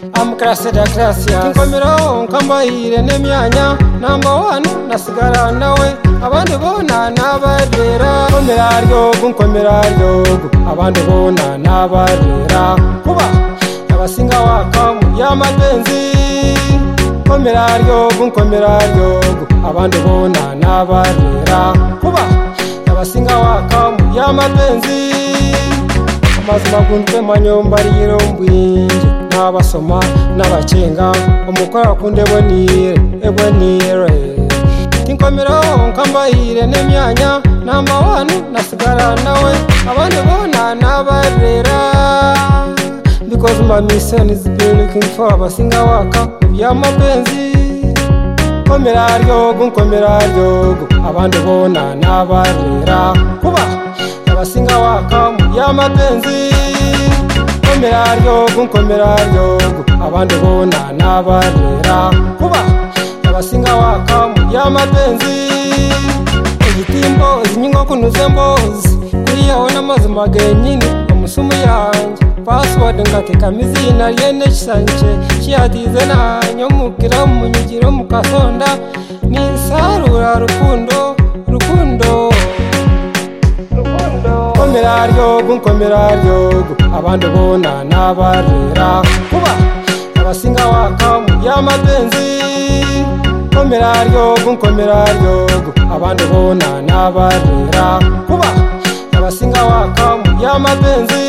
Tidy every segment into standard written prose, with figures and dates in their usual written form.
Amkrase da Gracia Nkomero nkambaire nemyanya number 1 nasigara nawe abandi bona nabarera nkomera ryogo abandi bona nabarera kuba abasinga wakamu yamadenzi nkomera ryogo abandi bona nabarera kuba abasinga wakamu yamadenzi amazima gunte manyomba yirombwinje nabasoma nabacenga umukora kunde ebonire tinkomero nkambaire nemyanya number 1 nasigara nawe abandi bona nabarera because my mission is looking for abasinga waka yamapenzi nkomera ryogo abandi bona nabarera kuba abasinga waka yamapenzi nkomera ryogo abandi bona nabarera kuba abasinga waka yamapenzi igitimbo inyingo kunuze mbozi kuriyaho n'amazima genyine umusumu yanje password ngateka mizina yene kisanje kiyatize nanyo mukira munyigiro mukasonda nisarura rukundo nkomera ryogo abandi bona nabarera kuba abasinga waka yamapenzi nkomera ryogo abandi bona nabarera kuba abasinga waka yamapenzi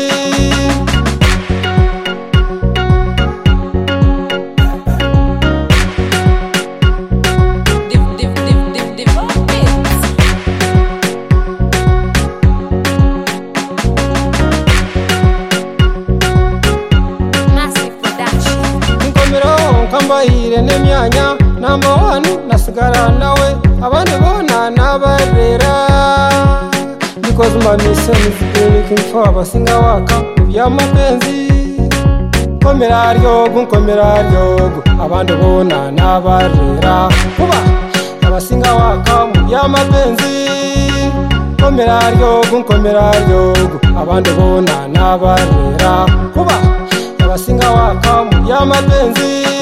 nkambaire nemyanya number 1 nasigara nawe abandi bona nabarera because my mission is looking for abasinga waka yamapenzi nkomera ryogo abandi bona nabarera kuba abasinga waka yamapenzi nkomera ryogo abandi bona nabarera kuba abasinga waka yamapenzi